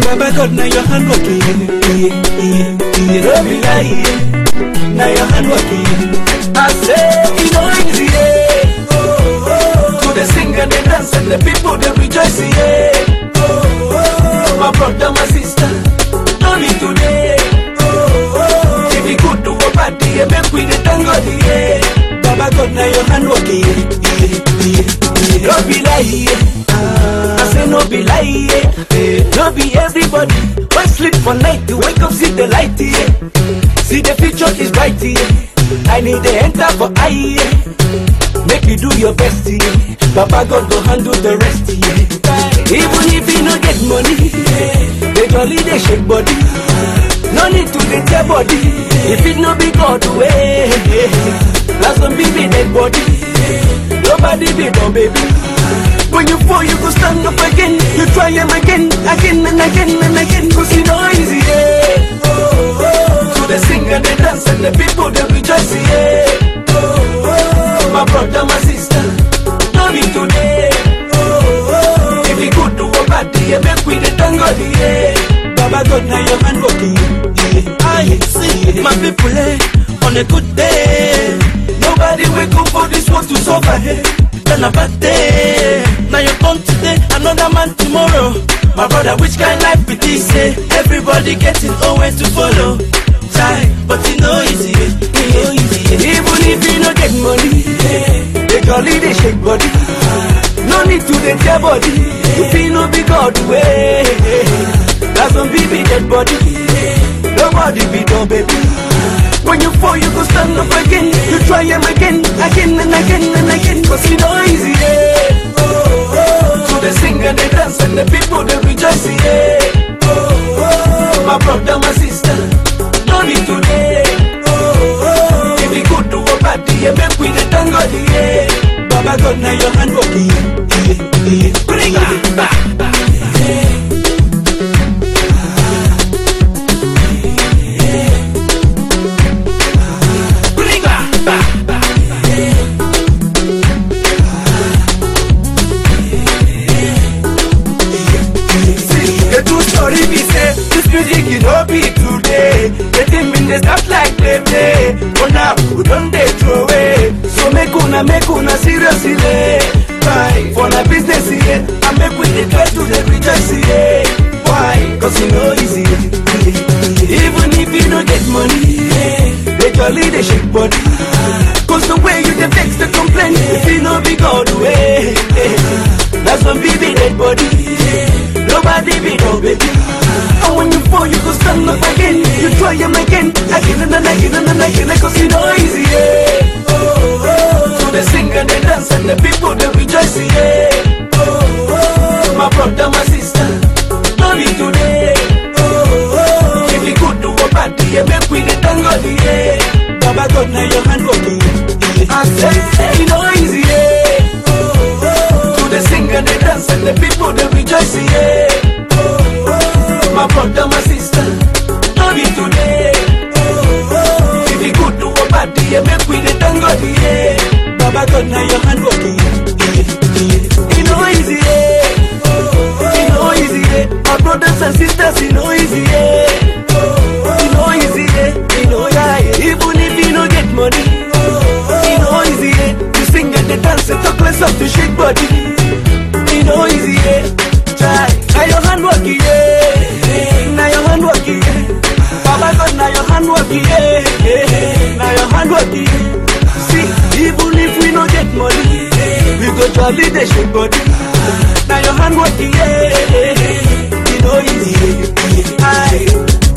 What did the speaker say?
Baba God, now your hand working. Don't be lying. Now your hand working. I say it's no easy. To the sing and the dance and the people they rejoice. My brother, my sister, don't need today. If we could do a party, make we the tango. Baba God, now your hand working. Don't be lying. I say no be lie. No be everybody. Why sleep for night to wake up, see the light. See the future is bright. I need the enter for I. Make you do your best. Baba God go handle the rest. Even if you no get money, they jolly they shake body. No need to get your body. If it no be God way, last one be dead body. Nobody be no baby. When you fall, you go stand up again. You try them again, again and again and again. Cause you know easy, So they sing and they dance and the people they rejoice, My brother, my sister, no be today. If we could do a party, make we the tango, Baba God, now your hand working. I see my people on a good day. Nobody wake up for this world to suffer. Then a bad day. Now you come today, another man tomorrow. My brother, which kind life be this? Everybody getting always to follow. Try, but you know easy, Even if you don't get money, they call it they shake body. No need to get your body. If you know be God way, that's some baby dead body. Nobody be no baby. When you fall, you go stand up again. You try them again, again and again and again. Cause you know easy, So they sing and they dance and the people they rejoice, My brother, my sister, no need today. If we could do a party, make we the tango, Baba God, now your hand working. Bring it back. Music you know be today. Get him in the start like play. But now we don't they throw away. So make una seriously. Why? For the business here, I make with the try to the rejoice here. Why? Cause you know easy. Even if you don't get money, they jolly they shake body. Cause the way you the vex the complaint, if you know be God way, that's when baby dead body. Nobody be no baby. And when you fall, you go stand up again. You try them again, again and again and again. Cause you know easy, So they sing and they dance and the people they rejoice, My brother, my sister, no need today. If we could do a party, make we the tango, Baba God, now your hand working. I say, you know easy, So they sing and they dance and the people they rejoice, My brother, my sister, no need today. If we could do a party, make we the tango, Baba God, now your hand working. You know easy, You know easy, My brothers and sisters, you know easy, You know easy, You know even if you don't get money, You know easy, You sing and the dance and talk less of to shake body. You know easy, Try, now your hand working, Now your hand working, Baba God, now your hand working, Now your hand working. See, even if we don't get money, we go jolly the shake body. Now your hand working, You know easy,